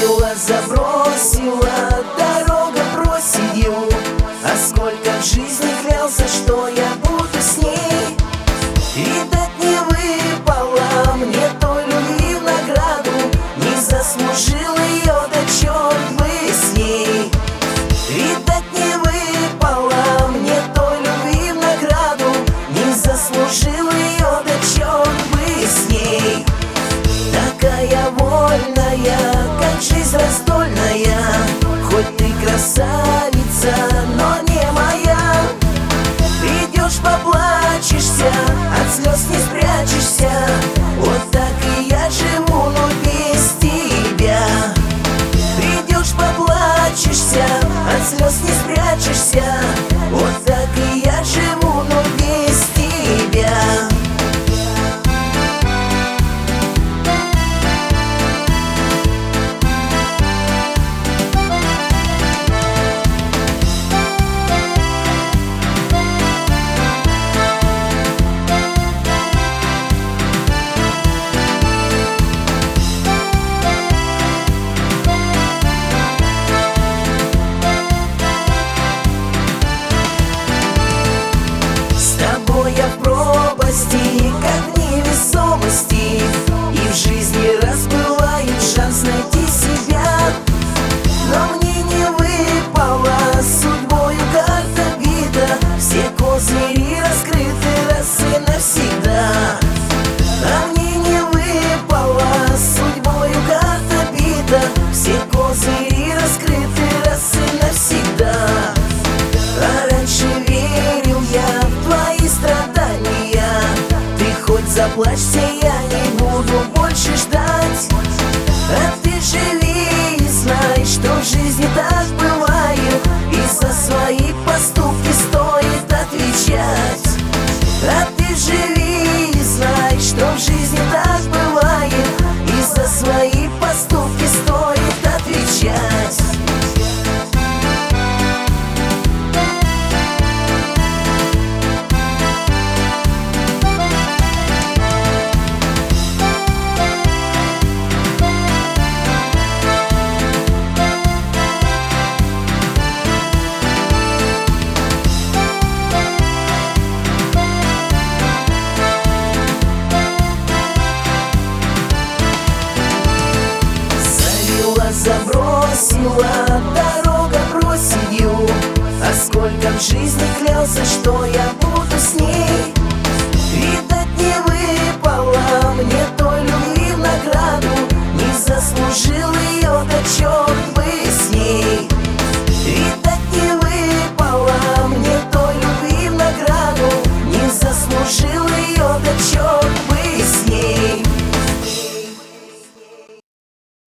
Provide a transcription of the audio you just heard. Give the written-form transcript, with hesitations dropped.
Завела, забросила, дорога бросит ее. А сколько в жизни клялся, что я буду с ней. Видать, не выпало мне той любви в награду. Не заслужил ее, да черт бы с ней. Видать, не выпало мне той любви в награду. Не заслужил ее, да черт бы с ней. Такая вольная, как жизнь раздольная. Хоть ты красавица, но не моя. Придешь, поплачешься, от слез не спрячешься. Вот так и я живу, но без тебя. Придешь, поплачешься, от слез не спрячешься. Вот так и я живу, но без тебя. Я в пропасти, как в невесомости. И в жизни раз бывает шанс найти себя. Но мне не выпало, судьбою карта бита. Все козыри раскрыты раз и навсегда. А мне не выпало, судьбою карта бита. Все козыри раскрыты раз и навсегда. А раньше верил я в твои страдания. Ты хоть заплачься, я не буду больше ждать. А ты живи и знай, что в жизни так бывает. И за свои поступки стоит отвечать. А ты живи и знай, что в жизни так бывает. И за свои поступки стоит отвечать. Забросила, дорога бросит ее. А сколько в жизни клялся, что я